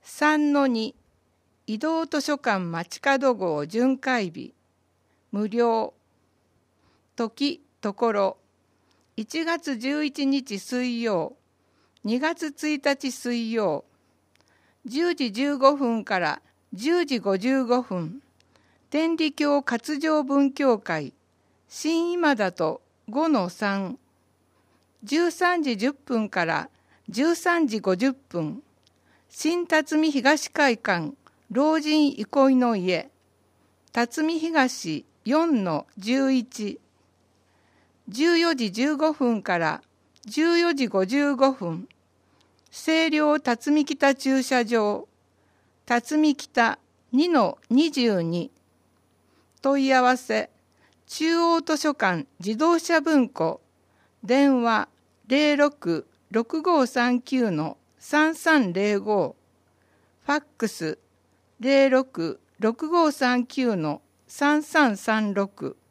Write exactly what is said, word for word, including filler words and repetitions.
さんのに 移動図書館街角号巡回日無料。時ところいちがつじゅういちにち水曜、にがつついたち水曜、じゅうじじゅうごふんからじゅうじごじゅうごふん、天理教活上文教会新今田と ごのさん、じゅうさんじじゅっぷんからじゅうさんじごじゅっぷん、新辰巳東会館老人憩いの家辰巳東 よんのじゅういち、じゅうよじじゅうごふんからじゅうよじごじゅうごふん、清涼辰巳北駐車場辰巳北 にのにじゅうに、問い合わせ中央図書館自動車文庫電話 ゼロろく ろくごさんきゅう のさんさんゼロご、ファックス ゼロろく ろくごさんきゅう のさんさんさんろく